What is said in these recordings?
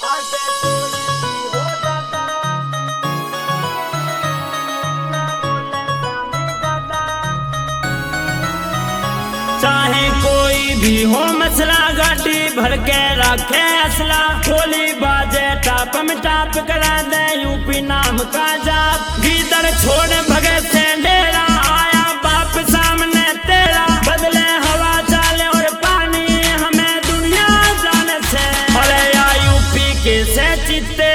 चाहे कोई भी हो मसला, गाड़ी भर के रखे असला, गोली बाजे टाप में टाप करा दे यूपी नाम का जाप। गीदड़ छोड़ भगे से डेरा, आया बाप सामने तेरा, बदले हवा चाले और पानी हमें दुनिया जाने से। अरे या यूपी के से चित्ते,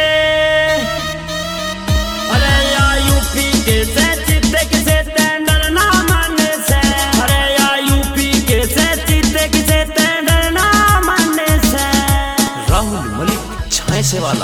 अरे या यूपी के से चित्ते किसे टेंडर ना मानने से। अरे या यूपी के से चित्ते किसे टेंडर ना मानने से। राहुल मलिक छाए से वाला।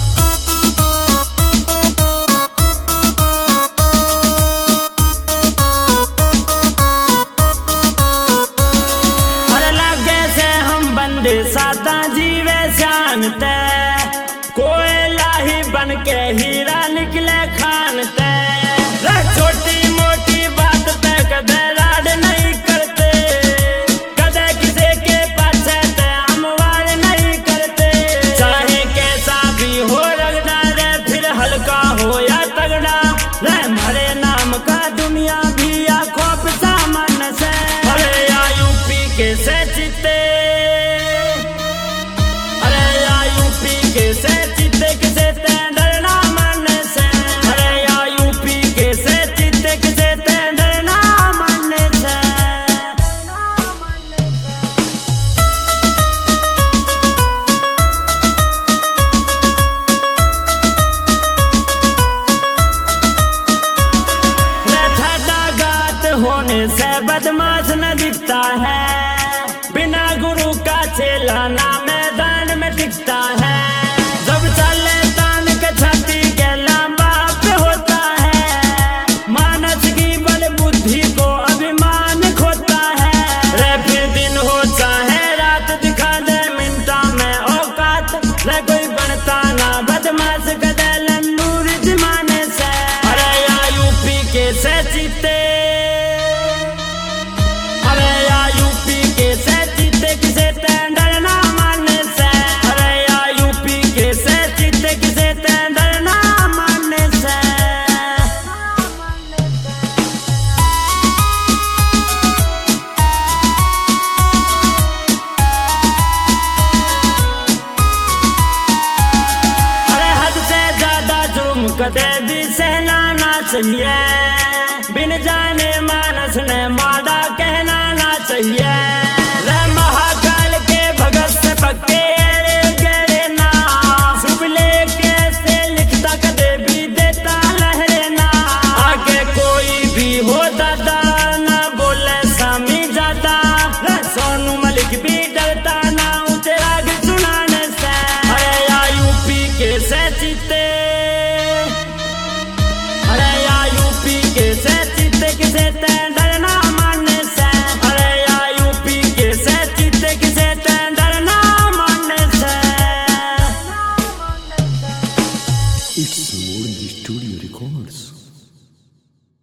अरे लगे से हम बंदे सादा जीवे शानते, कोयला ही बन के हीरा निकले खानते। छोटी मोटी बात पे कदे लाड नहीं करते, कदे किसी के पाछे ते हम वार नहीं करते। चाहे कैसा भी हो रगड़ा रे, फिर हल्का हो या तगड़ा रे, हमारे नाम का दुनिया भी या खौफ सामान से। अरे या यूपी के से चित्ते, अरे या यूपी के से चित्ते किसे टेंडर ना मानने से। अरे या यूपी के से चित्ते किसे टेंडर ना मानने से। होने से बदमाश न दिखता है, बिना गुरु का चेलाना मैदान में टिकता है। जब चले तान के छाती के लंबा पे होता है, मानस की बल बुद्धि को अभिमान खोता है। रे फिर दिन हो चाहे रात, दिखा दे मिनटा में औकात रे, कोई बनता ना बदमाश कदे लन्नूर जमाने से। अरे या यूपी के से चित्ते, अरे या यूपी के से चित्ते किसे टेंडर ना मानने से। अरे या यूपी के से चित्ते किसे टेंडर ना मानने से। अरे हद से ज्यादा जुर्म कदे भी सहना ना चाहिए, बिन जाने मानस ने माड़ा कहना ना चाहिए। रे महाकाल के भगत से पक्के गहरे ना, शुभ लेके से लिखता कदे भी देता लहरे ना। आगे कोई भी हो दादा ना बोले सामी जाता, रे सोनू मलिक भी डरता ना ऊंचे राग सुनाने से। अरे या यूपी के से चित्ते, अरे या यूपी के से चित्ते किसे